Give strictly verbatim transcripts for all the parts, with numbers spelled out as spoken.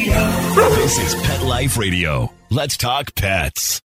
Radio. This is Pet Life Radio. Let's talk pets.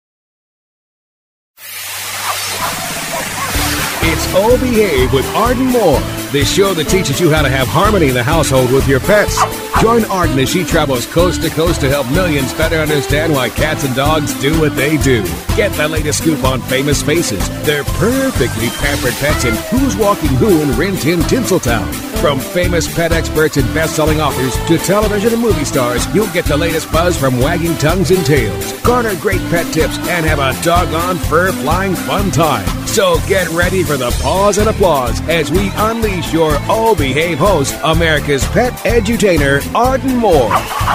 It's Oh Behave with Arden Moore, the show that teaches you how to have harmony in the household with your pets. Join Arden as she travels coast to coast to help millions better understand why cats and dogs do what they do. Get the latest scoop on famous faces, their perfectly pampered pets, and who's walking who in Rin Tin Tinseltown. From famous pet experts and best-selling authors to television and movie stars, you'll get the latest buzz from wagging tongues and tails. Garner great pet tips and have a doggone fur-flying fun time. So get ready for the pause and applause as we unleash your Oh Behave host, America's pet edutainer, Arden Moore.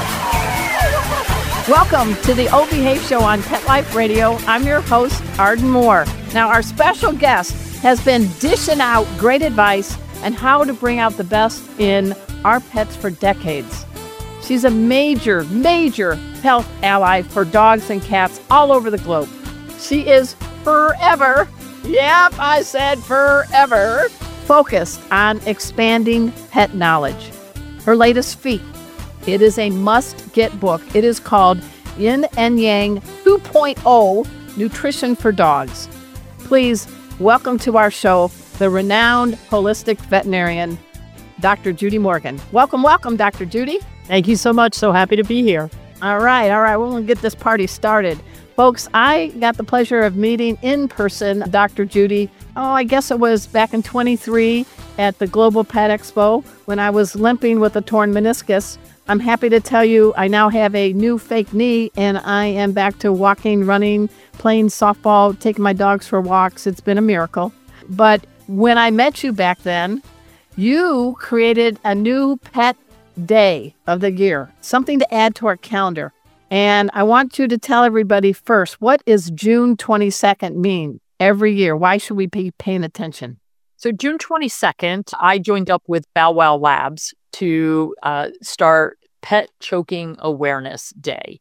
Welcome to the Oh Behave Show on Pet Life Radio. I'm your host, Arden Moore. Now, our special guest has been dishing out great advice on how to bring out the best in our pets for decades. She's a major, major health ally for dogs and cats all over the globe. She is forever, yep, I said forever, focused on expanding pet knowledge. Her latest feat, it is a must-get book. It is called Yin and Yang two point oh Nutrition for Dogs. Please welcome to our show the renowned holistic veterinarian, Doctor Judy Morgan. Welcome, welcome, Doctor Judy. Thank you so much. So happy to be here. All right, all right. We're going to get this party started. Folks, I got the pleasure of meeting in person Doctor Judy. Oh, I guess it was back in twenty-three at the Global Pet Expo when I was limping with a torn meniscus. I'm happy to tell you I now have a new fake knee and I am back to walking, running, playing softball, taking my dogs for walks. It's been a miracle. But when I met you back then, you created a new pet day of the year, something to add to our calendar. And I want you to tell everybody first, what does June twenty-second mean every year? Why should we be paying attention? So June twenty-second, I joined up with Bow Wow Labs to uh, start Pet Choking Awareness Day.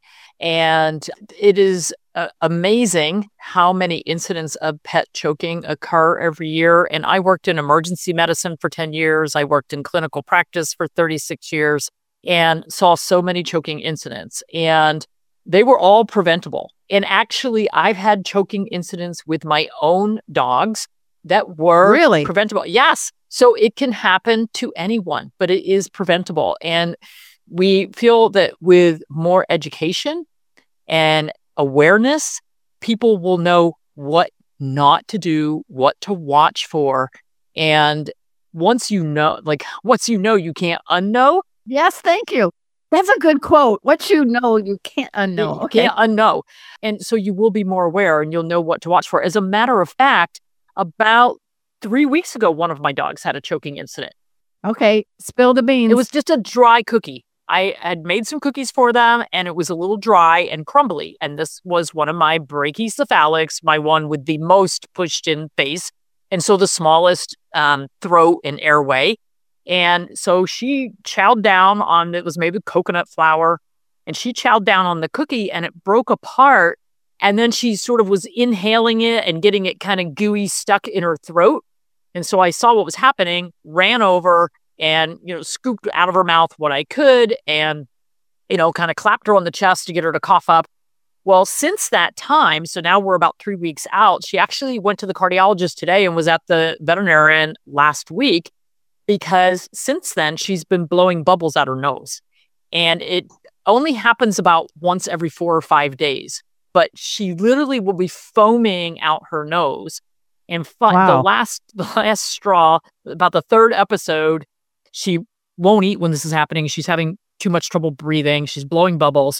And it is uh, amazing how many incidents of pet choking occur every year. And I worked in emergency medicine for ten years. I worked in clinical practice for thirty-six years and saw so many choking incidents. And they were all preventable. And actually, I've had choking incidents with my own dogs that were really preventable. Yes. So it can happen to anyone, but it is preventable. And we feel that with more education and awareness, people will know what not to do, what to watch for. And once you know, like, once you know, you can't unknow. Yes, thank you. That's a good quote. What you know, you can't unknow. You okay. can't unknow. And so you will be more aware and you'll know what to watch for. As a matter of fact, about three weeks ago, one of my dogs had a choking incident. Okay, spill the beans. It was just a dry cookie. I had made some cookies for them and it was a little dry and crumbly. And this was one of my brachycephalics, my one with the most pushed in face. And so the smallest um, throat and airway. And so she chowed down on, it was made with coconut flour, and she chowed down on the cookie and it broke apart. And then she sort of was inhaling it and getting it kind of gooey stuck in her throat. And so I saw what was happening, ran over and, you know, scooped out of her mouth what I could and, you know, kind of clapped her on the chest to get her to cough up. Well, since that time, so now we're about three weeks out, she actually went to the cardiologist today and was at the veterinarian last week because since then she's been blowing bubbles out her nose. And it only happens about once every four or five days. But she literally will be foaming out her nose. And fu- wow. the last the last straw, about the third episode, she won't eat when this is happening. She's having too much trouble breathing. She's blowing bubbles.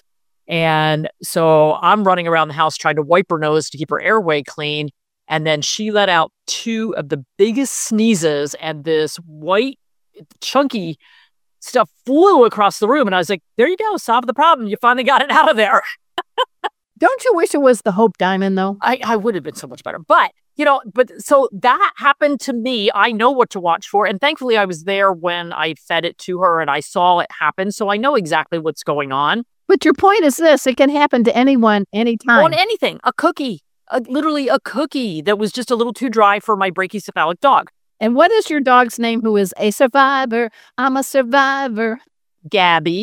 And so I'm running around the house trying to wipe her nose to keep her airway clean. And then she let out two of the biggest sneezes and this white, chunky stuff flew across the room. And I was like, there you go, solve the problem. You finally got it out of there. Don't you wish it was the Hope Diamond, though? I, I would have been so much better. But, you know, but so that happened to me. I know what to watch for. And thankfully, I was there when I fed it to her and I saw it happen. So I know exactly what's going on. But your point is this. It can happen to anyone, anytime. On anything. A cookie. A, literally a cookie that was just a little too dry for my brachycephalic dog. And what is your dog's name who is a survivor? I'm a survivor. Gabby.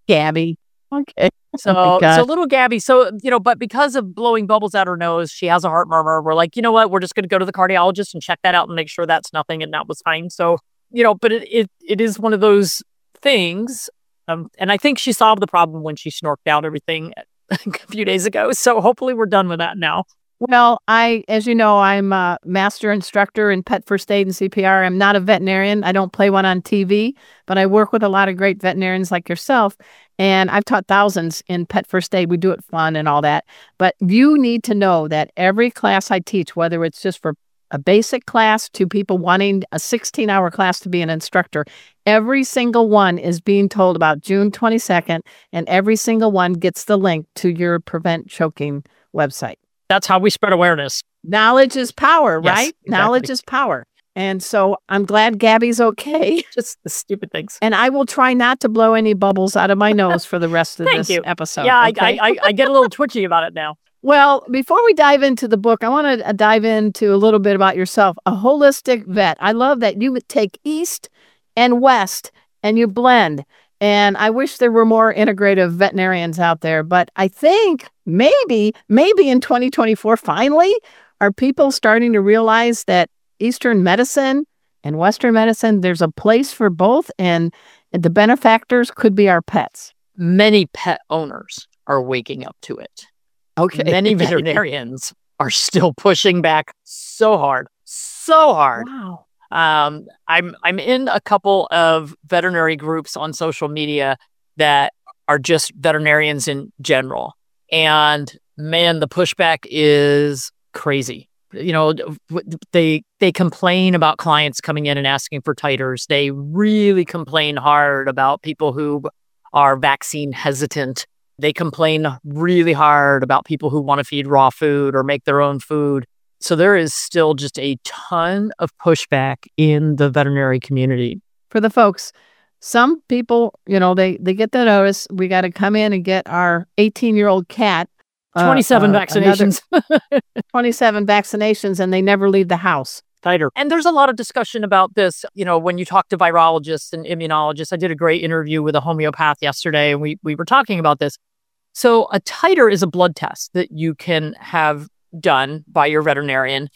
Gabby. Okay. So, Oh my so gosh. little Gabby. So, you know, but because of blowing bubbles out her nose, she has a heart murmur. We're like, you know what? We're just going to go to the cardiologist and check that out and make sure that's nothing. And that was fine. So, you know, but it it, it is one of those things. Um, and I think she solved the problem when she snorked out everything a few days ago. So hopefully we're done with that now. Well, I, as you know, I'm a master instructor in pet first aid and C P R. I'm not a veterinarian. I don't play one on T V, but I work with a lot of great veterinarians like yourself. And I've taught thousands in pet first aid. We do it fun and all that. But you need to know that every class I teach, whether it's just for a basic class to people wanting a sixteen hour class to be an instructor, every single one is being told about June twenty-second, and every single one gets the link to your Prevent Choking website. That's how we spread awareness. Knowledge is power, Yes, right? exactly. Knowledge is power. And so I'm glad Gabby's okay. Just the stupid things. And I will try not to blow any bubbles out of my nose for the rest of Thank this you. episode. yeah, I, okay? I, I, I get a little twitchy about it now. Well, before we dive into the book, I want to dive into a little bit about yourself. A holistic vet. I love that you would take East and West and you blend. And I wish there were more integrative veterinarians out there. But I think maybe, maybe in twenty twenty-four, finally, are people starting to realize that Eastern medicine and Western medicine, there's a place for both. And the benefactors could be our pets. Many pet owners are waking up to it. Okay. Many veterinarians are still pushing back so hard, so hard. Wow. Um, I'm I'm in a couple of veterinary groups on social media that are just veterinarians in general, and man, the pushback is crazy. You know, they they complain about clients coming in and asking for titers. They really complain hard about people who are vaccine hesitant. They complain really hard about people who want to feed raw food or make their own food. So there is still just a ton of pushback in the veterinary community. For the folks, some people, you know, they, they get the notice, we got to come in and get our eighteen-year-old cat. uh, twenty-seven uh, vaccinations. another twenty-seven vaccinations, and they never leave the house. Tighter. And there's a lot of discussion about this. You know, when you talk to virologists and immunologists, I did a great interview with a homeopath yesterday, and we, we were talking about this. So a titer is a blood test that you can have done by your veterinarian.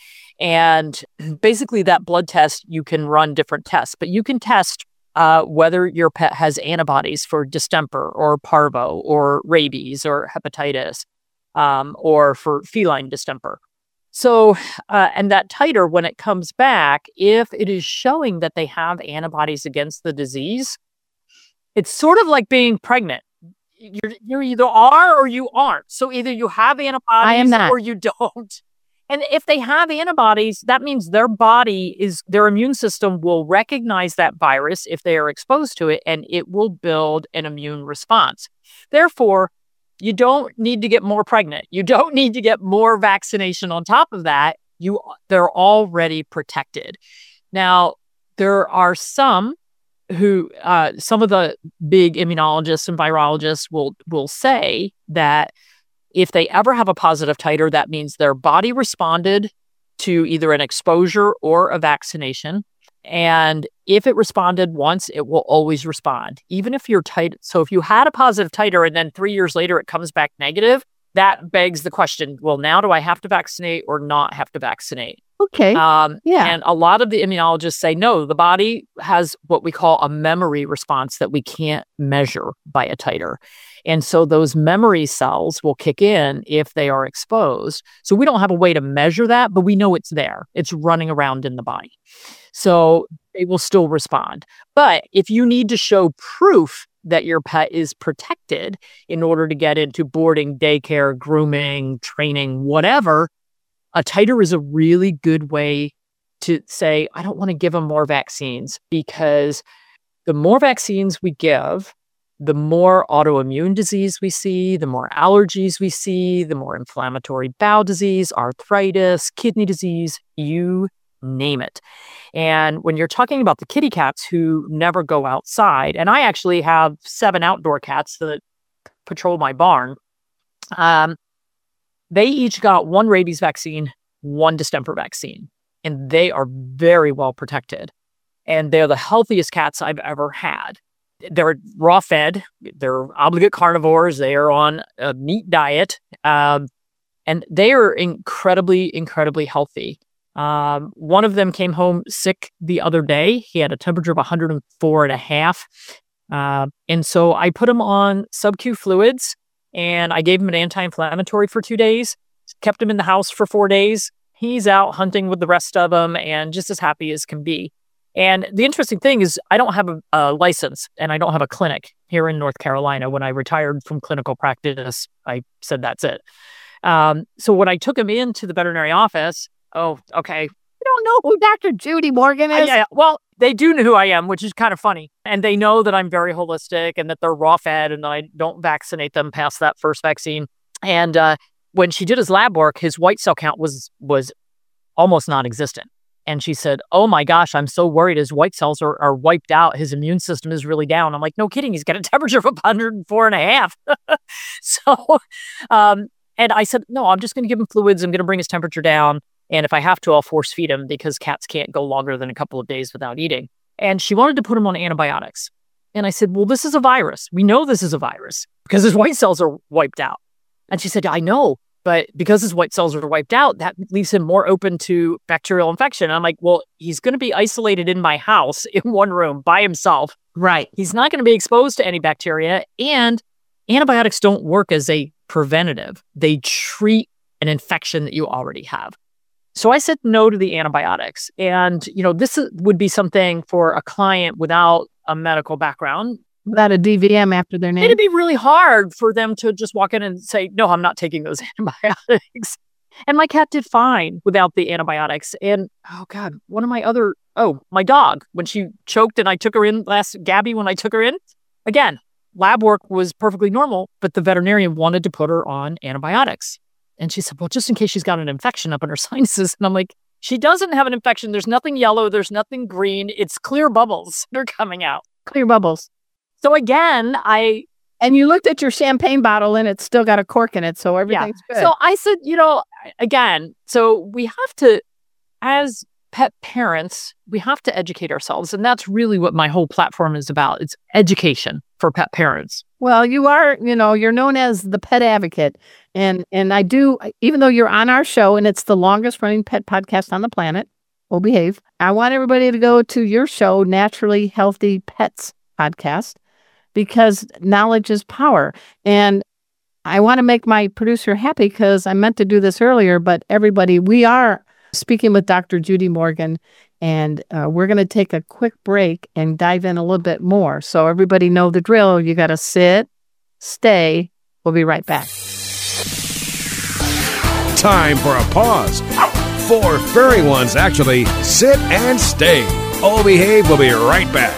And basically that blood test, you can run different tests, but you can test uh, whether your pet has antibodies for distemper or parvo or rabies or hepatitis um, or for feline distemper. So, uh, and that titer, when it comes back, if it is showing that they have antibodies against the disease, it's sort of like being pregnant. You're, you either are or you aren't. So either you have antibodies I am not. or you don't. And if they have antibodies, that means their body is, their immune system will recognize that virus if they are exposed to it, and it will build an immune response. Therefore, you don't need to get more pregnant. You don't need to get more vaccination on top of that. You, they're already protected. Now, there are some who, uh, some of the big immunologists and virologists will will say that if they ever have a positive titer, that means their body responded to either an exposure or a vaccination. And if it responded once, it will always respond, even if you're tight. So if you had a positive titer and then three years later it comes back negative, that begs the question, well, now do I have to vaccinate or not have to vaccinate? Okay. Um, Yeah. And a lot of the immunologists say, no, the body has what we call a memory response that we can't measure by a titer. And so those memory cells will kick in if they are exposed. So we don't have a way to measure that, but we know it's there. It's running around in the body. So they will still respond. But if you need to show proof that your pet is protected in order to get into boarding, daycare, grooming, training, whatever, a titer is a really good way to say, I don't want to give them more vaccines, because the more vaccines we give, the more autoimmune disease we see, the more allergies we see, the more inflammatory bowel disease, arthritis, kidney disease, you name it. And when you're talking about the kitty cats who never go outside, and I actually have seven outdoor cats that patrol my barn, um, they each got one rabies vaccine, one distemper vaccine, and they are very well protected. And they're the healthiest cats I've ever had. they're raw fed. They're obligate carnivores. They are on a meat diet. Um, and they are incredibly, incredibly healthy. Um, one of them came home sick the other day. He had a temperature of one hundred four and a half. Uh, and so I put him on sub-Q fluids and I gave him an anti-inflammatory for two days, kept him in the house for four days. He's out hunting with the rest of them and just as happy as can be. And the interesting thing is I don't have a, a license and I don't have a clinic here in North Carolina. When I retired from clinical practice, I said, that's it. Um, so when I took him into the veterinary office, oh, okay. You don't know who Doctor Judy Morgan is? Uh, yeah, well, they do know who I am, which is kind of funny. And they know that I'm very holistic and that they're raw fed and that I don't vaccinate them past that first vaccine. And uh, when she did his lab work, his white cell count was was almost non-existent. And she said, oh my gosh, I'm so worried his white cells are, are wiped out. His immune system is really down. I'm like, no kidding. He's got a temperature of one hundred four and a half. so, um, and I said, no, I'm just going to give him fluids. I'm going to bring his temperature down. And if I have to, I'll force feed him because cats can't go longer than a couple of days without eating. And she wanted to put him on antibiotics. And I said, well, this is a virus. We know this is a virus because his white cells are wiped out. And she said, I know, but because his white cells are wiped out, that leaves him more open to bacterial infection. And I'm like, well, he's going to be isolated in my house in one room by himself. Right. He's not going to be exposed to any bacteria. And antibiotics don't work as a preventative. They treat an infection that you already have. So I said no to the antibiotics. And, you know, this would be something for a client without a medical background. Without a D V M after their name. It'd be really hard for them to just walk in and say, no, I'm not taking those antibiotics. And my cat did fine without the antibiotics. And, oh God, one of my other, oh, my dog, when she choked and I took her in last, Gabby, when I took her in, again, lab work was perfectly normal, but the veterinarian wanted to put her on antibiotics. And she said, well, just in case she's got an infection up in her sinuses. And I'm like, she doesn't have an infection. There's nothing yellow. There's nothing green. It's clear bubbles that are coming out. Clear bubbles. So again, I... And you looked at your champagne bottle and it's still got a cork in it. So everything's yeah. good. So I said, you know, again, so we have to, as pet parents, we have to educate ourselves. And that's really what my whole platform is about. It's education for pet parents. Well, you are, you know, you're known as the pet advocate. And and I do, even though you're on our show and it's the longest running pet podcast on the planet, We'll Behave, I want everybody to go to your show, Naturally Healthy Pets Podcast, because knowledge is power. And I want to make my producer happy because I meant to do this earlier, but everybody, we are speaking with Doctor Judy Morgan, and uh, we're going to take a quick break and dive in a little bit more. So everybody know the drill. You got to sit, stay. We'll be right back. Time for a pause. Four furry ones actually sit and stay. Oh Behave will be right back.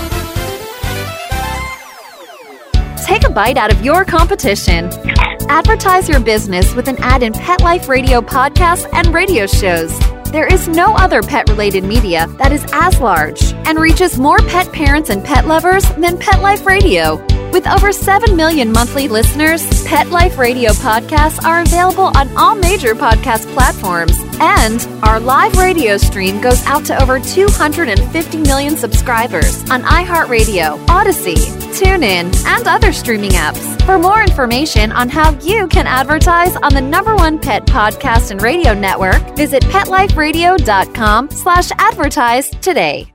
Take a bite out of your competition. Advertise your business with an ad in Pet Life Radio podcasts and radio shows. There is no other pet-related media that is as large and reaches more pet parents and pet lovers than Pet Life Radio. With over seven million monthly listeners, Pet Life Radio podcasts are available on all major podcast platforms. And our live radio stream goes out to over two hundred fifty million subscribers on iHeartRadio, Odyssey, TuneIn, and other streaming apps. For more information on how you can advertise on the number one pet podcast and radio network, visit PetLifeRadio.com slash advertise today.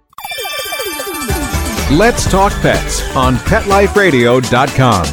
Let's Talk Pets on Pet Life Radio dot com.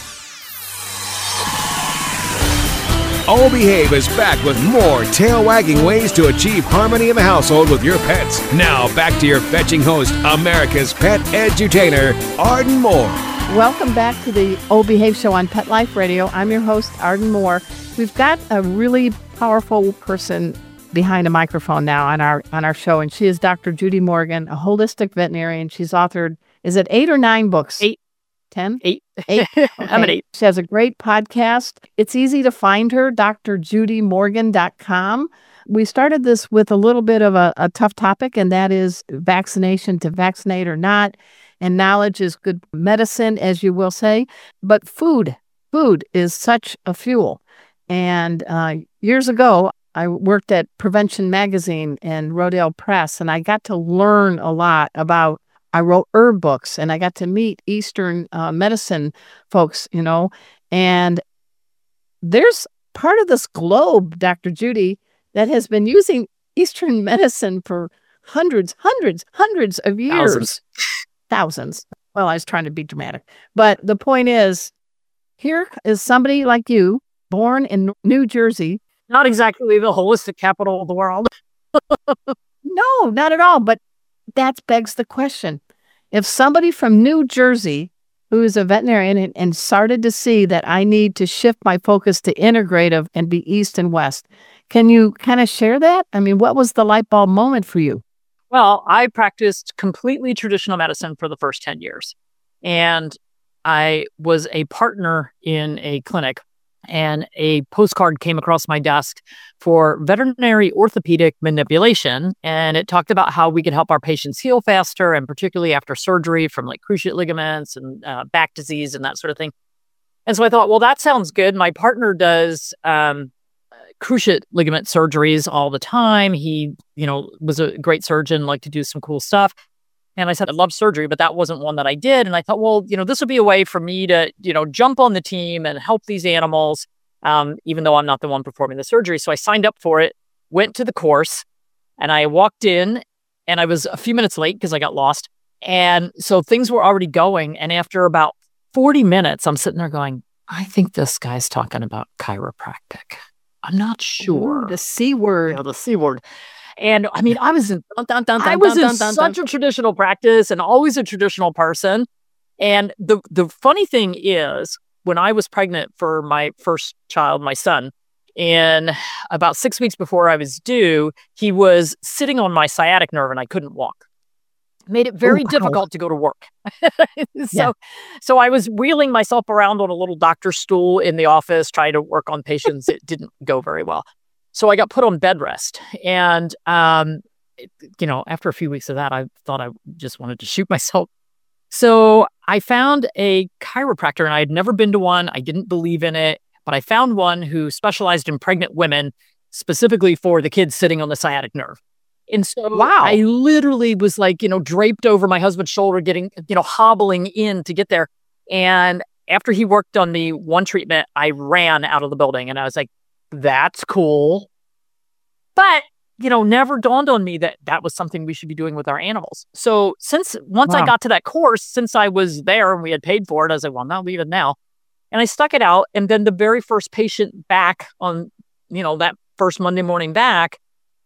Oh Behave is back with more tail-wagging ways to achieve harmony in the household with your pets. Now back to your fetching host, America's pet edutainer, Arden Moore. Welcome back to the Oh Behave show on Pet Life Radio. I'm your host, Arden Moore. We've got a really powerful person behind a microphone now on our on our show, and she is Doctor Judy Morgan, a holistic veterinarian. She's authored, is it eight or nine books? Eight. Ten? Eight. Eight. Okay. I'm at eight. She has a great podcast. It's easy to find her, D R judy morgan dot com. We started this with a little bit of a, a tough topic, and that is vaccination, to vaccinate or not. And knowledge is good medicine, as you will say. But food, food is such a fuel. And uh, years ago, I worked at Prevention Magazine and Rodale Press, and I got to learn a lot about I wrote herb books, and I got to meet Eastern uh, medicine folks, you know, and there's part of this globe, Doctor Judy, that has been using Eastern medicine for hundreds, hundreds, hundreds of years. Thousands. Thousands. Well, I was trying to be dramatic. But the point is, here is somebody like you, born in New Jersey. Not exactly the holistic capital of the world. No, not at all. But that begs the question. If somebody from New Jersey who is a veterinarian and, and started to see that I need to shift my focus to integrative and be East and West, can you kind of share that? I mean, what was the light bulb moment for you? Well, I practiced completely traditional medicine for the first ten years. And I was a partner in a clinic, and a postcard came across my desk for veterinary orthopedic manipulation. And it talked about how we could help our patients heal faster, and particularly after surgery from like cruciate ligaments and uh, back disease and that sort of thing. And so I thought, well, that sounds good. My partner does um, cruciate ligament surgeries all the time. He, you know, was a great surgeon, liked to do some cool stuff. And I said, I love surgery, but that wasn't one that I did. And I thought, well, you know, this would be a way for me to, you know, jump on the team and help these animals, um, even though I'm not the one performing the surgery. So I signed up for it, went to the course, and I walked in, and I was a few minutes late because I got lost. And so things were already going. And after about forty minutes, I'm sitting there going, I think this guy's talking about chiropractic. I'm not sure. Ooh, the C word. You know, the C word. And I mean, I was in, dun, dun, dun, I dun, was dun, in dun, dun, such dun. a traditional practice and always a traditional person. And the the funny thing is, when I was pregnant for my first child, my son, and about six weeks before I was due, he was sitting on my sciatic nerve and I couldn't walk. Made it very Oh, wow. difficult to go to work. so, Yeah. so I was wheeling myself around on a little doctor stool in the office, trying to work on patients. It didn't go very well. So I got put on bed rest. And, um, it- you know, after a few weeks of that, I thought I just wanted to shoot myself. So I found a chiropractor, and I had never been to one. I didn't believe in it, but I found one who specialized in pregnant women, specifically for the kids sitting on the sciatic nerve. And so Wow. I literally was like, you know, draped over my husband's shoulder, getting, you know, hobbling in to get there. And after he worked on me one treatment, I ran out of the building, and I was like, that's cool. But, you know, never dawned on me that that was something we should be doing with our animals. So since once I Wow. got to that course, since I was there and we had paid for it, I was like, well, I'm not leaving now. And I stuck it out. And then the very first patient back on, you know, that first Monday morning back,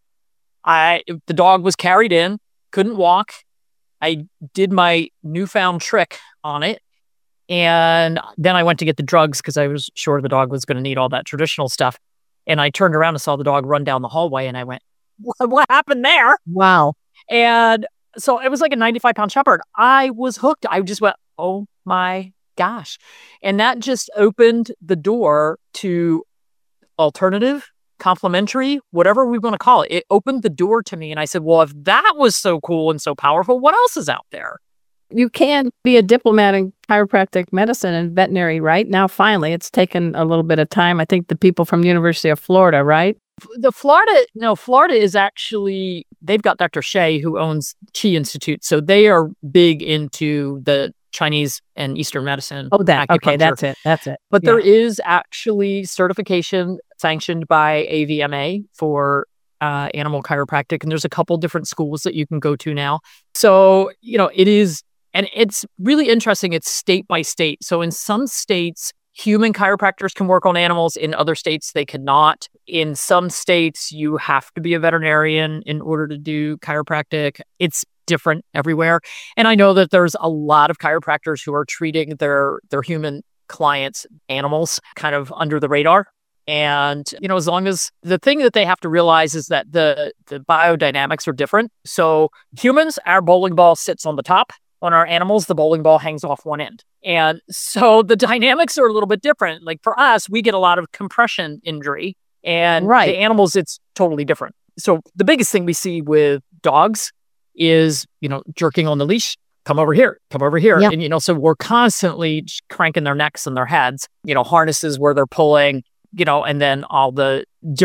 I the dog was carried in, couldn't walk. I did my newfound trick on it. And then I went to get the drugs because I was sure the dog was going to need all that traditional stuff. And I turned around and saw the dog run down the hallway, and I went, what, what happened there? Wow. And so it was like a ninety-five pound shepherd. I was hooked. I just went, oh my gosh. And that just opened the door to alternative, complementary, whatever we want to call it. It opened the door to me. And I said, well, if that was so cool and so powerful, what else is out there? You can be a diplomat in chiropractic medicine and veterinary, right? Now, finally, it's taken a little bit of time. I think the people from the University of Florida, right? The Florida, no, Florida is actually, they've got Doctor Shea, who owns Chi Institute. So they are big into the Chinese and Eastern medicine. Oh, that. Okay, acupuncture. that's it. That's it. But Yeah. there is actually certification sanctioned by A V M A for uh, animal chiropractic. And there's a couple different schools that you can go to now. So, you know, it is, and it's really interesting. It's state by state. So in some states, human chiropractors can work on animals. In other states, they cannot. In some states, you have to be a veterinarian in order to do chiropractic. It's different everywhere. And I know that there's a lot of chiropractors who are treating their their human clients, animals, kind of under the radar. And, you know, as long as the thing that they have to realize is that the, the biodynamics are different. So humans, our bowling ball sits on the top. On our animals, the bowling ball hangs off one end. And so the dynamics are a little bit different. Like for us, we get a lot of compression injury. And Right. the animals, it's totally different. So the biggest thing we see with dogs is, you know, jerking on the leash. Come over here, come over here. Yeah. And, you know, so we're constantly cranking their necks and their heads, you know, harnesses where they're pulling, you know, and then all the different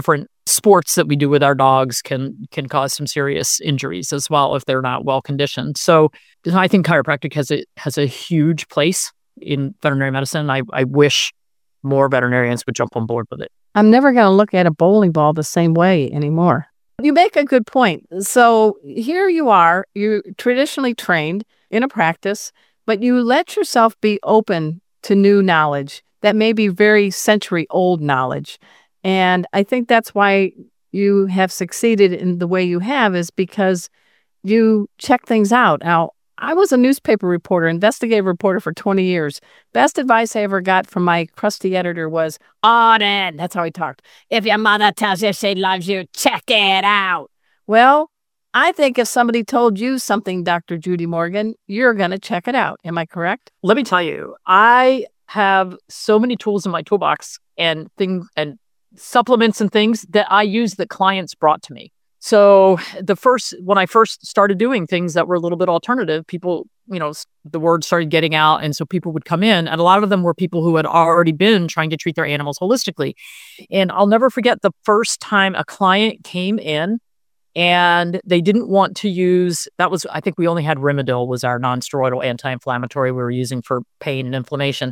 sports that we do with our dogs can can cause some serious injuries as well if they're not well conditioned. So I think chiropractic has a has a huge place in veterinary medicine. I, I wish more veterinarians would jump on board with it. I'm never going to look at a bowling ball the same way anymore. You make a good point. So here you are, you're traditionally trained in a practice, but you let yourself be open to new knowledge that may be very century old knowledge. And I think that's why you have succeeded in the way you have, is because you check things out. Now, I was a newspaper reporter, investigative reporter for twenty years. Best advice I ever got from my crusty editor was, Auden, that's how he talked. If your mother tells you she loves you, check it out. Well, I think if somebody told you something, Doctor Judy Morgan, you're going to check it out. Am I correct? Let me tell you, I have so many tools in my toolbox and things and supplements and things that I use that clients brought to me. So the first, when I first started doing things that were a little bit alternative, people, you know, the word started getting out. And so people would come in, and a lot of them were people who had already been trying to treat their animals holistically. And I'll never forget the first time a client came in and they didn't want to use, that was, I think we only had Rimadyl was our non-steroidal anti-inflammatory we were using for pain and inflammation.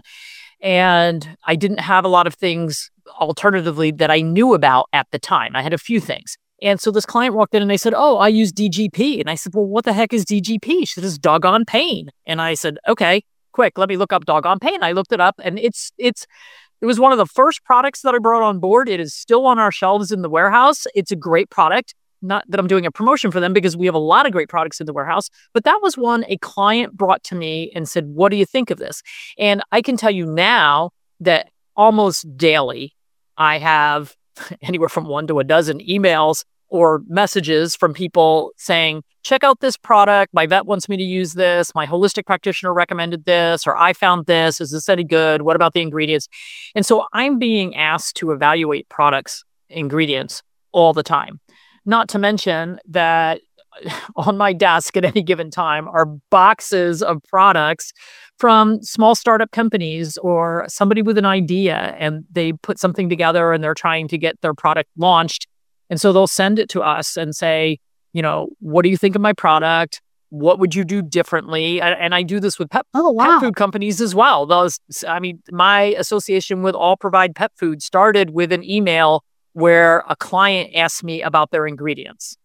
And I didn't have a lot of things alternatively that I knew about at the time. I had a few things. And so this client walked in and they said, oh, I use D G P. And I said, well, what the heck is D G P? She said, it's doggone pain. And I said, okay, quick, let me look up doggone pain. I looked it up, and it's, it's, it was one of the first products that I brought on board. It is still on our shelves in the warehouse. It's a great product. Not that I'm doing a promotion for them, because we have a lot of great products in the warehouse, but that was one a client brought to me and said, what do you think of this? And I can tell you now that almost daily, I have anywhere from one to a dozen emails or messages from people saying, check out this product. My vet wants me to use this. My holistic practitioner recommended this, or I found this. Is this any good? What about the ingredients? And so I'm being asked to evaluate products, ingredients all the time. Not to mention that on my desk at any given time are boxes of products from small startup companies or somebody with an idea, and they put something together and they're trying to get their product launched. And so they'll send it to us and say, you know, what do you think of my product? What would you do differently? And, and I do this with pet, oh, wow. pet food companies as well. Those, I mean, my association with All Provide Pet Food started with an email where a client asked me about their ingredients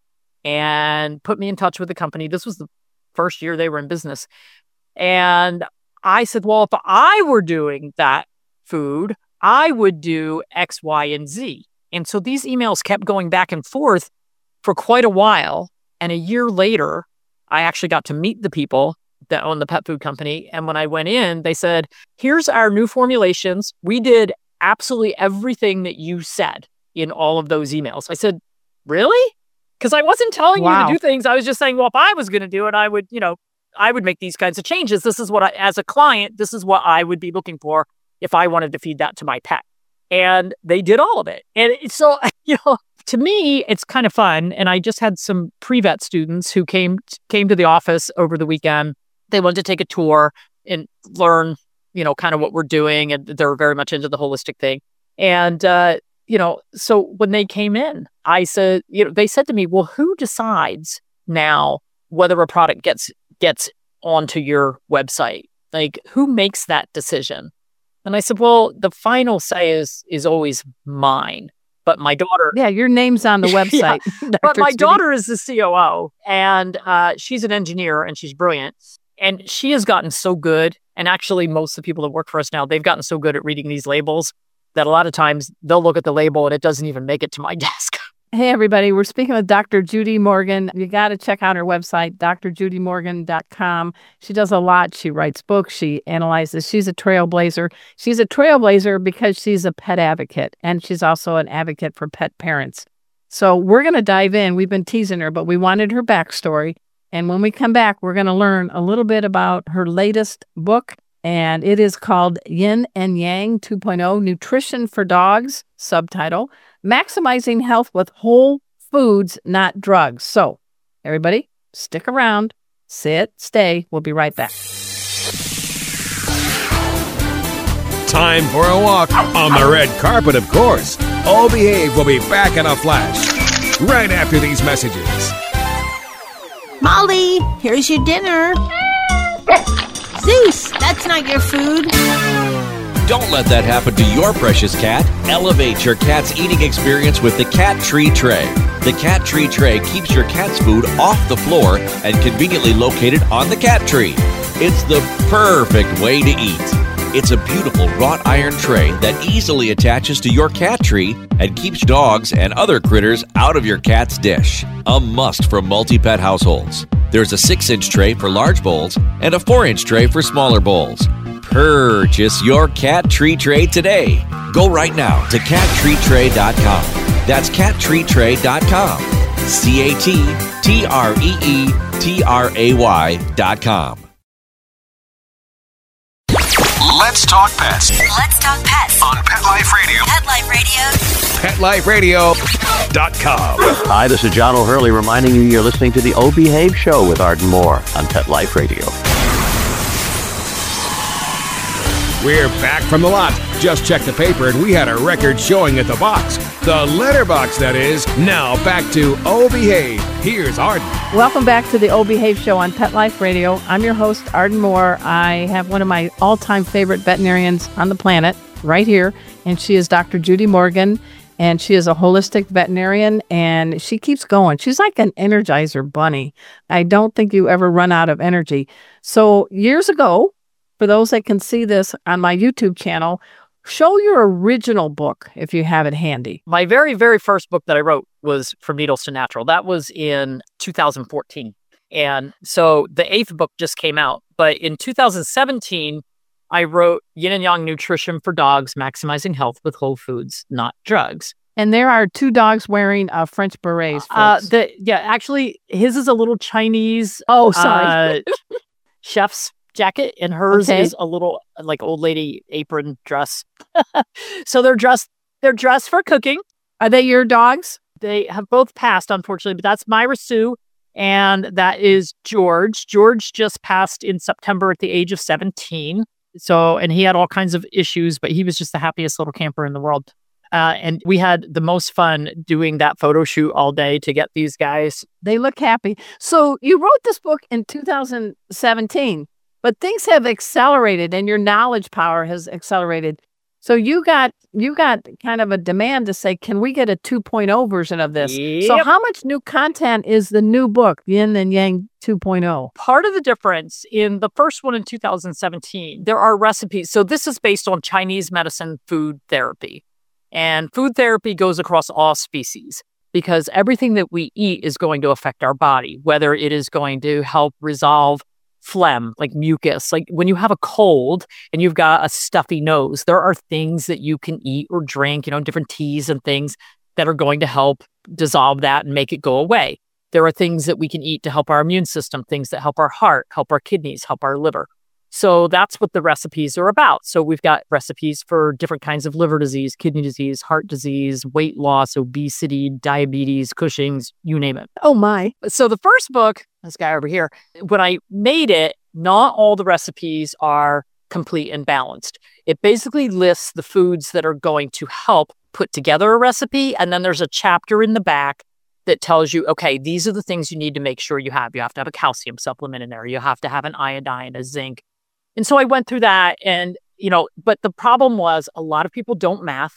and put me in touch with the company. This was the first year they were in business. And I said, well, if I were doing that food, I would do X, Y, and Z. And so these emails kept going back and forth for quite a while. And a year later, I actually got to meet the people that own the pet food company. And when I went in, they said, here's our new formulations. We did absolutely everything that you said in all of those emails. I said, really? Because I wasn't telling wow. you to do things. I was just saying, well, if I was going to do it, I would, you know, I would make these kinds of changes. This is what I, as a client, this is what I would be looking for if I wanted to feed that to my pet. And they did all of it. And so, you know, to me, it's kind of fun. And I just had some pre-vet students who came came to the office over the weekend. They wanted to take a tour and learn, you know, kind of what we're doing. And they're very much into the holistic thing. And, uh, you know, so when they came in, I said, you know, they said to me, well, who decides now whether a product gets gets onto your website? Like, who makes that decision? And I said, well, the final say is is always mine. But my daughter... Yeah, your name's on the website. yeah, but my daughter is the C O O, and uh, she's an engineer, and she's brilliant. And she has gotten so good. And actually, most of the people that work for us now, they've gotten so good at reading these labels that a lot of times they'll look at the label and it doesn't even make it to my desk. Hey, everybody. We're speaking with Doctor Judy Morgan. You got to check out her website, d r judy morgan dot com. She does a lot. She writes books. She analyzes. She's a trailblazer. She's a trailblazer because she's a pet advocate, and she's also an advocate for pet parents. So we're going to dive in. We've been teasing her, but we wanted her backstory. And when we come back, we're going to learn a little bit about her latest book, and it is called Yin and Yang two point oh, Nutrition for Dogs, subtitle, Maximizing Health with Whole Foods, Not Drugs. So, everybody, stick around, sit, stay. We'll be right back. Time for a walk on the red carpet, of course. Oh Behave will be back in a flash right after these messages. Molly, here's your dinner. Zeus, that's not your food. Don't let that happen to your precious cat. Elevate your cat's eating experience with the Cat Tree Tray. The Cat Tree Tray keeps your cat's food off the floor and conveniently located on the cat tree. It's the perfect way to eat. It's a beautiful wrought iron tray that easily attaches to your cat tree and keeps dogs and other critters out of your cat's dish. A must for multi-pet households. There's a six-inch tray for large bowls and a four-inch tray for smaller bowls. Purchase your Cat Tree Tray today. Go right now to cat tree tray dot com. That's cat tree tray dot com. C A T T R E E T R A Y dot com. Let's talk pets Let's talk pets on Pet Life Radio. Pet Life Radio. pet life radio dot com. Hi, this is John O'Hurley reminding you you're listening to the Oh Behave Show with Arden Moore on Pet Life Radio. We're back from the lot. Just checked the paper and we had a record showing at the box. The letterbox, that is. Now back to Oh Behave. Here's Arden. Welcome back to the Oh Behave Show on Pet Life Radio. I'm your host, Arden Moore. I have one of my all-time favorite veterinarians on the planet right here, and she is Doctor Judy Morgan, and she is a holistic veterinarian, and she keeps going. She's like an Energizer bunny. I don't think you ever run out of energy. So years ago, for those that can see this on my YouTube channel, show your original book if you have it handy. My very, very first book that I wrote was From Needles to Natural. That was in two thousand fourteen. And so the eighth book just came out. But in two thousand seventeen, I wrote Yin and Yang Nutrition for Dogs, Maximizing Health with Whole Foods, Not Drugs. And there are two dogs wearing uh, French berets, folks. Uh, the, yeah, actually, his is a little Chinese oh, sorry. uh, chef's jacket, and hers Okay. is a little like old lady apron dress. So they're dressed they're dressed for cooking. Are they your dogs? They have both passed, unfortunately, but that's Myra Sue and that is George. George just passed in September at the age of seventeen. So, and he had all kinds of issues, but he was just the happiest little camper in the world. Uh, and we had the most fun doing that photo shoot all day to get these guys. They look happy. So you wrote this book in two thousand seventeen, but things have accelerated and your knowledge power has accelerated. So you got you got kind of a demand to say, can we get a two point oh version of this? So Yep. how much new content is the new book, Yin and Yang two point oh? Part of the difference in the first one in two thousand seventeen, there are recipes. So this is based on Chinese medicine food therapy. And food therapy goes across all species because everything that we eat is going to affect our body, whether it is going to help resolve phlegm, like mucus. Like when you have a cold and you've got a stuffy nose, there are things that you can eat or drink, you know, different teas and things that are going to help dissolve that and make it go away. There are things that we can eat to help our immune system, things that help our heart, help our kidneys, help our liver. So that's what the recipes are about. So we've got recipes for different kinds of liver disease, kidney disease, heart disease, weight loss, obesity, diabetes, Cushing's, you name it. Oh, my. So the first book, this guy over here, when I made it, not all the recipes are complete and balanced. It basically lists the foods that are going to help put together a recipe. And then there's a chapter in the back that tells you, okay, these are the things you need to make sure you have. You have to have a calcium supplement in there. You have to have an iodine, a zinc. And so I went through that and, you know, but the problem was a lot of people don't math.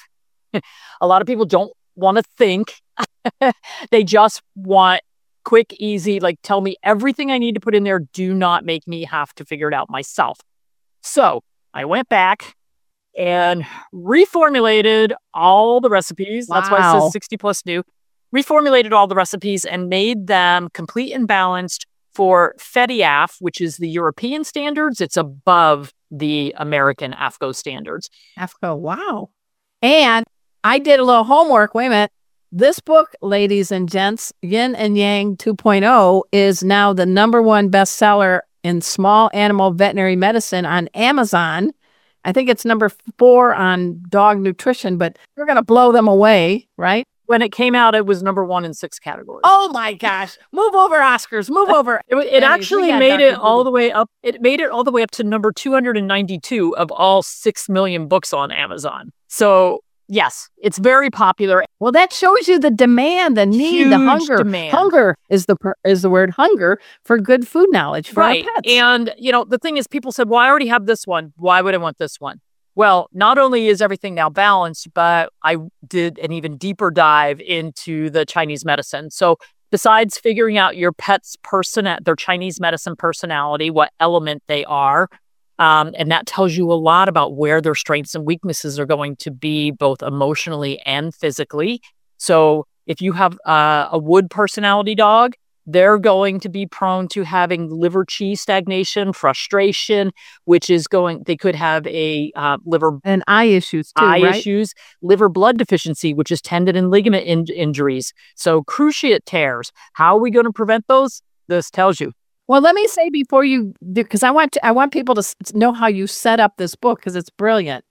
A lot of people don't want to think. They just want quick, easy, like tell me everything I need to put in there. Do not make me have to figure it out myself. So I went back and reformulated all the recipes. That's why it Wow. says sixty plus new. Reformulated all the recipes and made them complete and balanced for FEDIAF, which is the European standards. It's above the American A F C O standards. AFCO, wow. And I did a little homework. Wait a minute. This book, ladies and gents, Yin and Yang two point oh, is now the number one bestseller in small animal veterinary medicine on Amazon. I think it's number four on dog nutrition, but we're going to blow them away, right? When it came out, it was number one in six categories. Oh my gosh. Move over, Oscars. Move over. It, it Anyways, actually we got made it Doctor all Judy. the way up. It made it all the way up to number two hundred ninety-two of all six million books on Amazon. So Yes, it's very popular. Well, that shows you the demand, the need, Huge the hunger. demand. Hunger is the per- is the word hunger for good food knowledge for Right. our pets. And, you know, the thing is, people said, well, I already have this one. Why would I want this one? Well, not only is everything now balanced, but I did an even deeper dive into the Chinese medicine. So besides figuring out your pet's person, their Chinese medicine personality, what element they are, Um, and that tells you a lot about where their strengths and weaknesses are going to be, both emotionally and physically. So if you have uh, a wood personality dog, they're going to be prone to having liver qi stagnation, frustration, which is going, they could have a uh, liver and eye issues too, eye right? issues, liver blood deficiency, which is tendon and ligament in- injuries. So cruciate tears. How are we going to prevent those? This tells you. Well, let me say before you, because I want to, I want people to s- know how you set up this book because it's brilliant.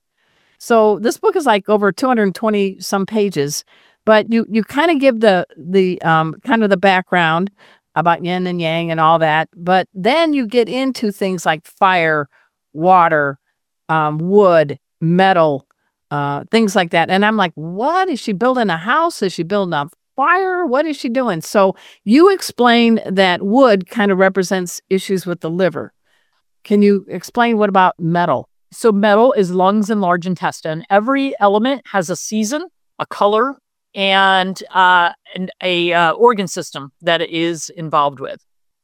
So this book is like over two hundred twenty some pages, but you you kind of give the the um kind of the background about yin and yang and all that, but then you get into things like fire, water, um, wood, metal, uh, things like that. And I'm like, what is she building a house? Is she building a fire? What is she doing? So you explain that wood kind of represents issues with the liver. Can you explain what about metal? So metal is lungs and large intestine. Every element has a season, a color, and, uh, and a uh, organ system that it is involved with.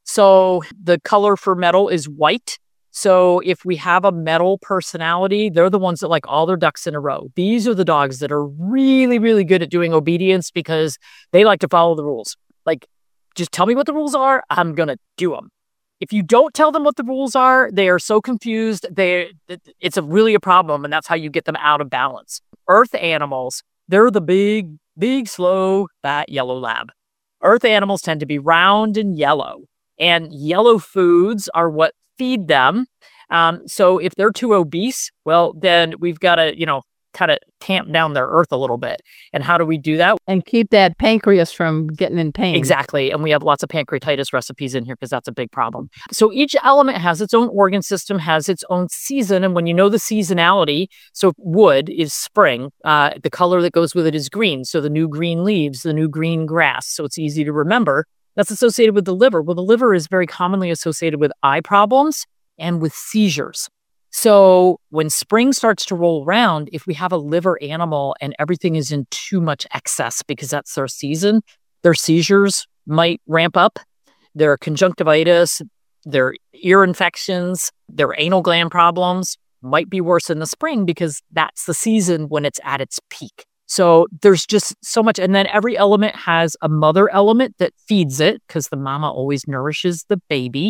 So the color for metal is white. So if we have a metal personality, they're the ones that like all their ducks in a row. These are the dogs that are really, really good at doing obedience because they like to follow the rules. Like, just tell me what the rules are. I'm going to do them. If you don't tell them what the rules are, they are so confused. They, it's a really a problem, and that's how you get them out of balance. Earth animals, they're the big, big, slow, fat yellow lab. Earth animals tend to be round and yellow, and yellow foods are what feed them. Um, so if they're too obese, well, then we've got to, you know, kind of tamp down their earth a little bit. And how do we do that? And keep that pancreas from getting in pain. Exactly. And we have lots of pancreatitis recipes in here because that's a big problem. So each element has its own organ system, has its own season. And when you know the seasonality, so wood is spring, uh, the color that goes with it is green. So the new green leaves, the new green grass. So it's easy to remember. That's associated with the liver. Well, the liver is very commonly associated with eye problems and with seizures. So when spring starts to roll around, if we have a liver animal and everything is in too much excess because that's their season, their seizures might ramp up, their conjunctivitis, their ear infections, their anal gland problems might be worse in the spring because that's the season when it's at its peak. So there's just so much. And then every element has a mother element that feeds it because the mama always nourishes the baby.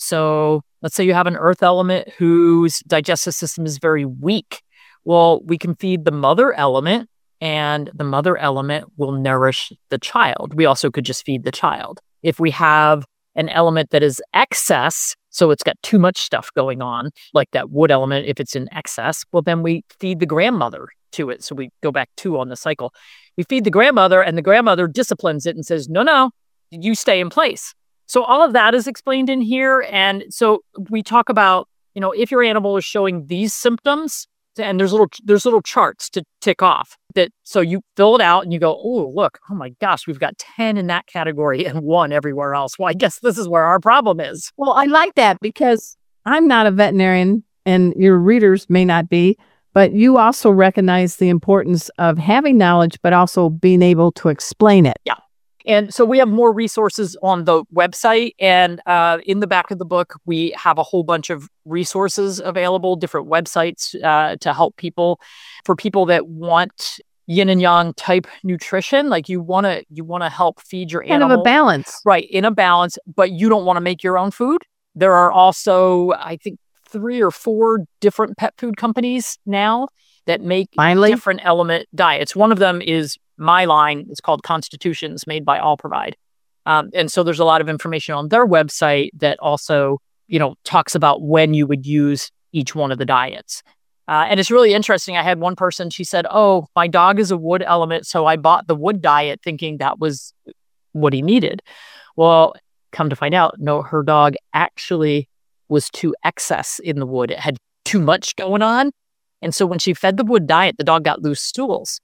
So let's say you have an earth element whose digestive system is very weak. Well, we can feed the mother element and the mother element will nourish the child. We also could just feed the child. If we have an element that is excess, so it's got too much stuff going on, like that wood element, if it's in excess, well, then we feed the grandmother to it. So we go back two on the cycle. We feed the grandmother and the grandmother disciplines it and says, no, no, you stay in place. So all of that is explained in here. And so we talk about, you know, if your animal is showing these symptoms, and there's little there's little charts to tick off that. So you fill it out and you go, oh, look, oh my gosh, we've got ten in that category and one everywhere else. Well, I guess this is where our problem is. Well, I like that because I'm not a veterinarian and your readers may not be, but you also recognize the importance of having knowledge, but also being able to explain it. Yeah. And so we have more resources on the website, and uh, in the back of the book, we have a whole bunch of resources available, different websites uh, to help people, for people that want yin and yang type nutrition. Like you want to, you want to help feed your Kind animal. of a balance. Right, in a balance, but you don't want to make your own food. There are also, I think, three or four different pet food companies now that make Finally. different element diets. One of them is my line. It's called Constitutions, made by All Provide. Um, and so there's a lot of information on their website that also, you know, talks about when you would use each one of the diets. Uh, and it's really interesting. I had one person, she said, oh, my dog is a wood element, so I bought the wood diet thinking that was what he needed. Well, come to find out, no, her dog actually was too excess in the wood. It had too much going on. And so when she fed the wood diet, the dog got loose stools.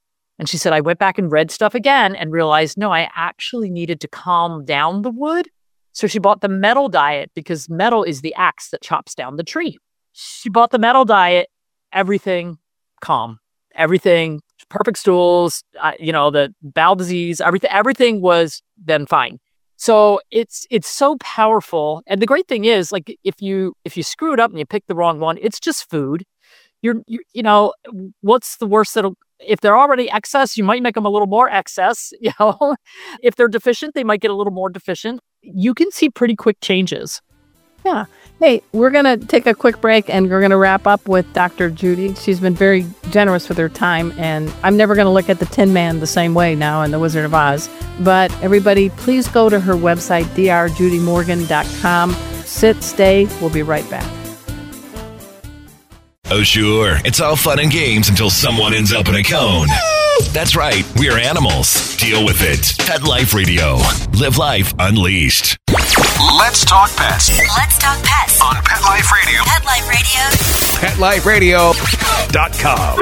And she said, I went back and read stuff again and realized, no, I actually needed to calm down the wood. So she bought the metal diet because metal is the axe that chops down the tree. She bought the metal diet, everything calm, everything perfect stools, uh, you know, the bowel disease, everything, everything was then fine. So it's it's so powerful. And the great thing is, like, if you if you screw it up and you pick the wrong one, it's just food. You're, you, you know, what's the worst that'll, if they're already excess, you might make them a little more excess. You know, if they're deficient, they might get a little more deficient. You can see pretty quick changes. Yeah. Hey, we're going to take a quick break and we're going to wrap up with Doctor Judy. She's been very generous with her time, and I'm never going to look at the Tin Man the same way now in The Wizard of Oz. But everybody, please go to her website, d r judy morgan dot com. Sit, stay. We'll be right back. Oh, sure. It's all fun and games until someone ends up in a cone. That's right. We're animals. Deal with it. Pet Life Radio. Live life unleashed. Let's talk pets. Let's talk pets On Pet Life Radio. Pet Life Radio. pet life radio dot com.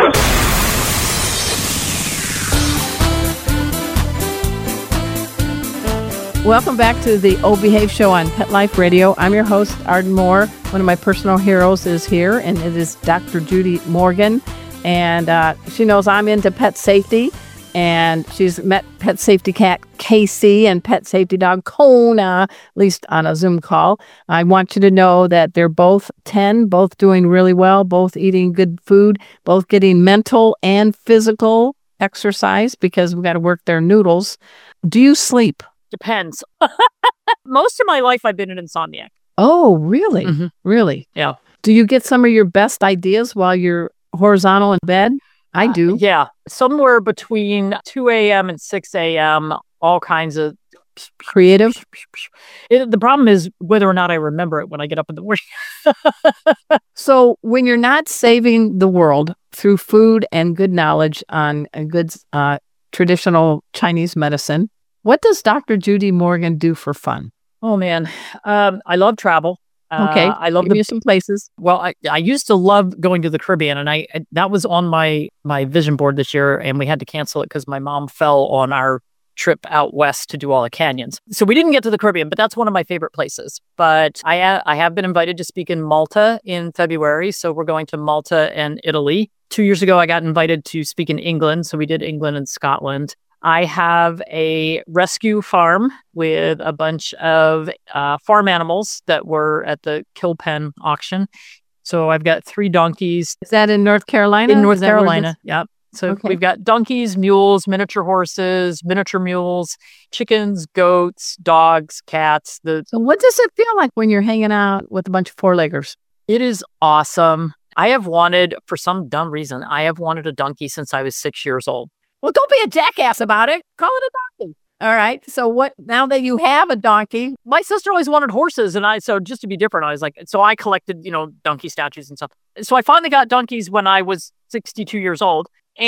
Welcome back to the O Behave Show on Pet Life Radio. I'm your host, Arden Moore. One of my personal heroes is here, and it is Doctor Judy Morgan. And uh, she knows I'm into pet safety, and she's met pet safety cat Casey and pet safety dog Kona, at least on a Zoom call. I want you to know that they're both ten, both doing really well, both eating good food, both getting mental and physical exercise because we've got to work their noodles. Do you sleep? Depends. Most of my life, I've been an insomniac. Oh, really? Mm-hmm. Really? Yeah. Do you get some of your best ideas while you're horizontal in bed? I do. Uh, yeah. Somewhere between two a.m. and six a.m., all kinds of creative. It, the problem is whether or not I remember it when I get up in the morning. So when you're not saving the world through food and good knowledge on a good uh, traditional Chinese medicine, what does Doctor Judy Morgan do for fun? Oh, man. Um, I love travel. Okay. Uh, I love Give the, me some places. Well, I, I used to love going to the Caribbean, and I, I that was on my, my vision board this year, and we had to cancel it because my mom fell on our trip out west to do all the canyons. So we didn't get to the Caribbean, but that's one of my favorite places. But I, uh, I have been invited to speak in Malta in February, so we're going to Malta and Italy. Two years ago, I got invited to speak in England, so we did England and Scotland. I have a rescue farm with a bunch of uh, farm animals that were at the Kilpen auction. So I've got three donkeys. Is that in North Carolina? In North Is that where it Carolina, is? yep. So Okay. we've got donkeys, mules, miniature horses, miniature mules, chickens, goats, dogs, cats. The So what does it feel like when you're hanging out with a bunch of four-leggers? It is awesome. I have wanted, for some dumb reason, I have wanted a donkey since I was six years old. Well, don't be a jackass about it. Call it a donkey. All right. So what, now that you have a donkey, My sister always wanted horses, and I, so just to be different, I was like, so I collected, you know, donkey statues and stuff. So I finally got donkeys when I was sixty-two years old,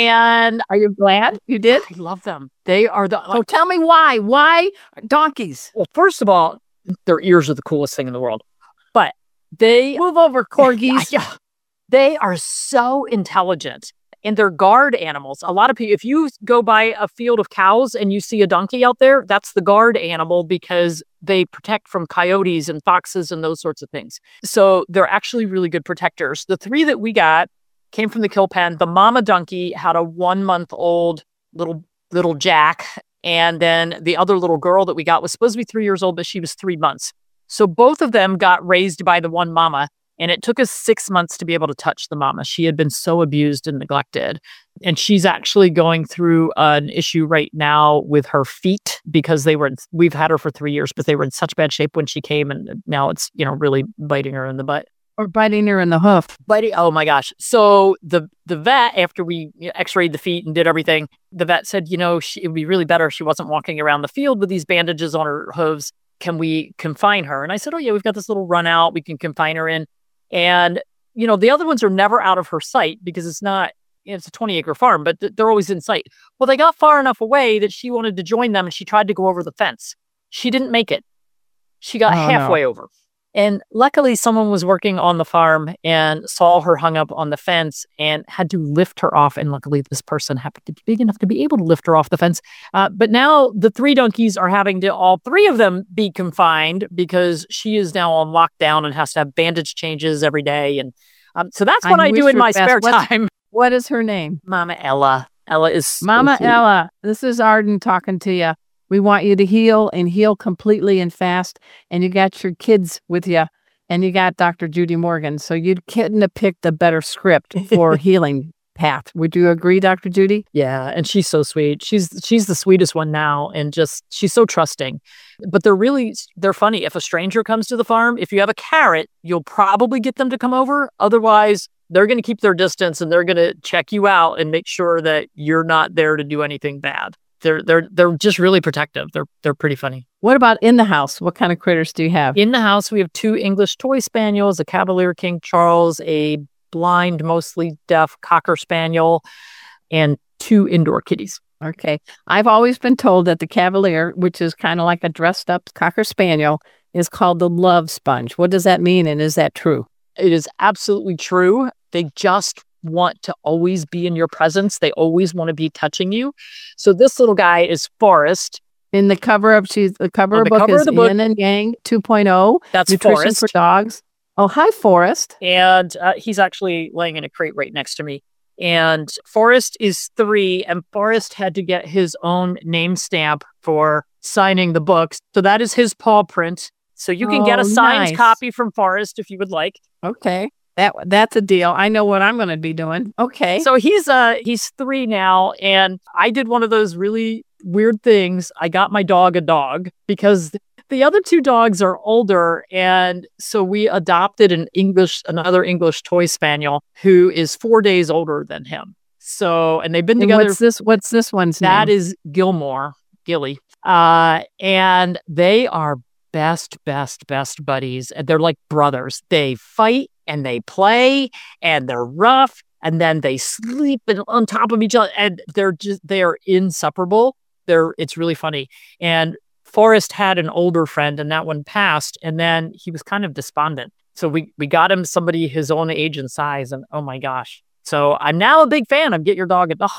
and are you glad you did? I love them. They are the, So tell me why. Why donkeys? well, first of all, their ears are the coolest thing in the world, but they, Move over, corgis. yeah, they are so intelligent. And they're guard animals. A lot of people, if you go by a field of cows and you see a donkey out there, that's the guard animal because they protect from coyotes and foxes and those sorts of things. So they're actually really good protectors. The three that we got came from the Kilpen. The mama donkey had a one-month-old little little Jack. And then the other little girl that we got was supposed to be three years old, but she was three months. So both of them got raised by the one mama. And it took us six months to be able to touch the mama. She had been so abused and neglected. And she's actually going through an issue right now with her feet because they were, in, we've had her for three years, but they were in such bad shape when she came. And now it's, you know, really biting her in the butt. Or biting her in the hoof. Biting, oh my gosh. So the, the vet, after we x-rayed the feet and did everything, the vet said, you know, she, it would be really better if she wasn't walking around the field with these bandages on her hooves. Can we confine her? And I said, oh yeah, we've got this little run out. We can confine her in. And, you know, the other ones are never out of her sight because it's not, it's a twenty acre farm, but th- they're always in sight. Well, they got far enough away that she wanted to join them and she tried to go over the fence. She didn't make it. She got Oh, halfway no. over. And luckily, someone was working on the farm and saw her hung up on the fence and had to lift her off. And luckily, this person happened to be big enough to be able to lift her off the fence. Uh, but now the three donkeys are having to, all three of them, be confined because she is now on lockdown and has to have bandage changes every day. And um, so that's what I, I do in my best. spare What's, time. What is her name? Mama Ella. Ella is so Mama cute. Ella. This is Arden talking to you. We want you to heal and heal completely and fast. And you got your kids with you. And you got Doctor Judy Morgan. So you couldn't have picked a better script for healing path. Would you agree, Doctor Judy? Yeah, and she's so sweet. She's she's the sweetest one now, and just she's so trusting. But they're really they're funny. If a stranger comes to the farm, if you have a carrot, you'll probably get them to come over. Otherwise, they're going to keep their distance and they're going to check you out and make sure that you're not there to do anything bad. They're they're they're just really protective. They're they're pretty funny. What about in the house? What kind of critters do you have? In the house, we have two English toy spaniels, a Cavalier King Charles, a blind, mostly deaf Cocker Spaniel, and two indoor kitties. Okay. I've always been told that the Cavalier, which is kind of like a dressed up Cocker Spaniel, is called the love sponge. What does that mean? And is that true? It is absolutely true. They just want to always be in your presence. They always want to be touching you. So this little guy is Forrest. In the cover of she's the cover On of the book cover is of the book- Yin and Yang two point oh. That's Nutrition Forrest. for Dogs. Oh, hi, Forrest. And uh, he's actually laying in a crate right next to me. And Forrest is three, and Forrest had to get his own name stamp for signing the books. So that is his paw print. So you can Oh, get a signed nice. copy from Forrest if you would like. Okay. That that's a deal. I know what I'm going to be doing. Okay. So he's uh he's three now, and I did one of those really weird things. I got my dog a dog because the other two dogs are older, and so we adopted an English another English toy spaniel who is four days older than him. So and they've been And together. What's this? What's this one's That name? is Gilmore, Gilly, uh, and they are best, best, best buddies. And they're like brothers. They fight and they play and they're rough and then they sleep and on top of each other and they're just they are inseparable. They're it's really funny. And Forrest had an older friend and that one passed, and then he was kind of despondent. So we we got him somebody his own age and size, and oh my gosh. So I'm now a big fan of Get Your Dog a Dog.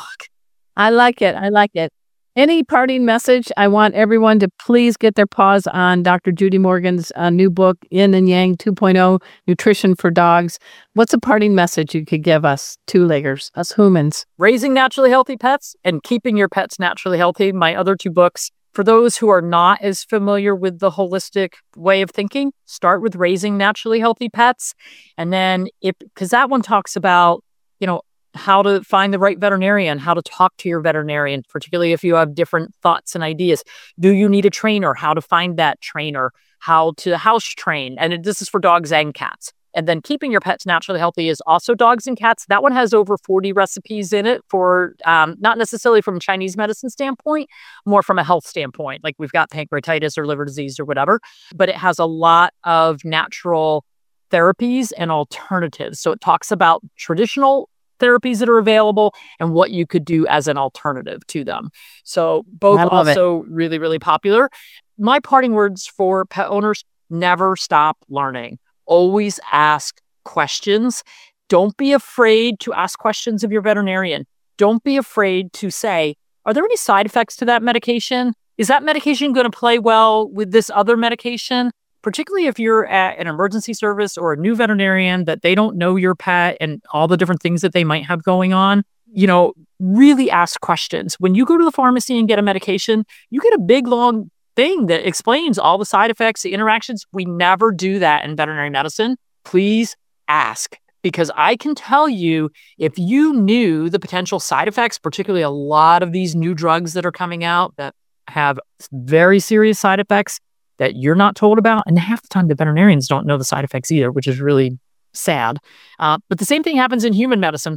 I like it. I like it. Any parting message? I want everyone to please get their paws on Doctor Judy Morgan's uh, new book, Yin and Yang two point oh, Nutrition for Dogs. What's a parting message you could give us two-leggers, us humans? Raising Naturally Healthy Pets and Keeping Your Pets Naturally Healthy, my other two books. For those who are not as familiar with the holistic way of thinking, start with Raising Naturally Healthy Pets. And then, if because that one talks about, you know, how to find the right veterinarian, how to talk to your veterinarian, particularly if you have different thoughts and ideas. Do you need a trainer? How to find that trainer, how to house train. And this is for dogs and cats. And then Keeping Your Pets Naturally Healthy is also dogs and cats. That one has over forty recipes in it for um, not necessarily from a Chinese medicine standpoint, more from a health standpoint. Like we've got pancreatitis or liver disease or whatever, but it has a lot of natural therapies and alternatives. So it talks about traditional therapies that are available and what you could do as an alternative to them. So both I love it. also really, really popular. My parting words for pet owners: never stop learning. Always ask questions. Don't be afraid to ask questions of your veterinarian. Don't be afraid to say, are there any side effects to that medication? Is that medication going to play well with this other medication? Particularly if you're at an emergency service or a new veterinarian that they don't know your pet and all the different things that they might have going on, you know, really ask questions. When you go to the pharmacy and get a medication, you get a big, long thing that explains all the side effects, the interactions. We never do that in veterinary medicine. Please ask, because I can tell you, if you knew the potential side effects, particularly a lot of these new drugs that are coming out that have very serious side effects that you're not told about, and half the time the veterinarians don't know the side effects either, which is really sad. Uh, but the same thing happens in human medicine,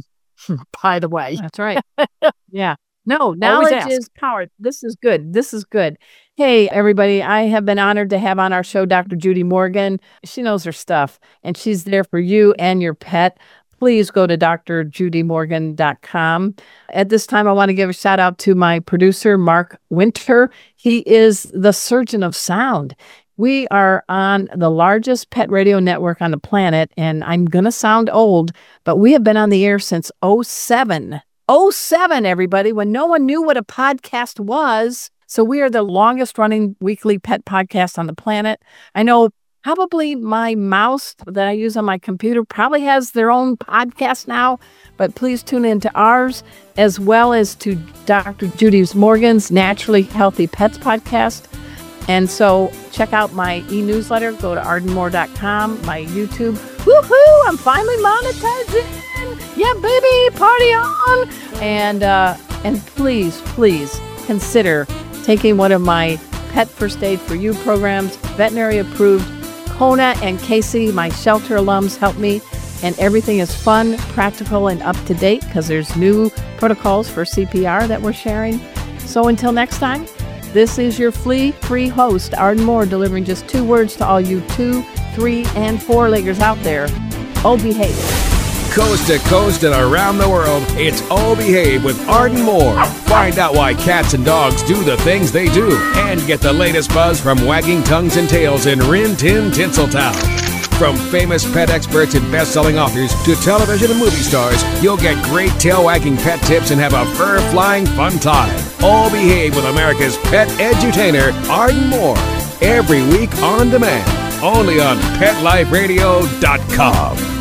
by the way. That's right. Yeah. No, knowledge ask. is power. This is good. This is good. Hey, everybody. I have been honored to have on our show Doctor Judy Morgan. She knows her stuff, and she's there for you and your pet. Please go to D R judy morgan dot com. At this time, I want to give a shout out to my producer, Mark Winter. He is the surgeon of sound. We are on the largest pet radio network on the planet, and I'm going to sound old, but we have been on the air since oh seven. oh seven, everybody, when no one knew what a podcast was. So we are the longest running weekly pet podcast on the planet. I know probably my mouse that I use on my computer probably has their own podcast now, but please tune in to ours, as well as to Doctor Judy Morgan's Naturally Healthy Pets podcast. And so check out my e-newsletter. Go to arden moore dot com, my YouTube. Woohoo! I'm finally monetizing. Yeah, baby, party on. And uh, and please, please consider taking one of my Pet First Aid for You programs, veterinary approved. Kona and Casey, my shelter alums, help me. And everything is fun, practical, and up to date because there's new protocols for C P R that we're sharing. So until next time, this is your flea-free host, Arden Moore, delivering just two words to all you two, three, and four-leggers out there. Oh, behave. Coast to coast and around the world, it's Oh Behave with Arden Moore. Find out why cats and dogs do the things they do and get the latest buzz from wagging tongues and tails in Rin Tin Tinseltown. From famous pet experts and best-selling authors to television and movie stars, you'll get great tail-wagging pet tips and have a fur-flying fun time. All Behave with America's pet edutainer, Arden Moore. Every week on demand, only on pet life radio dot com.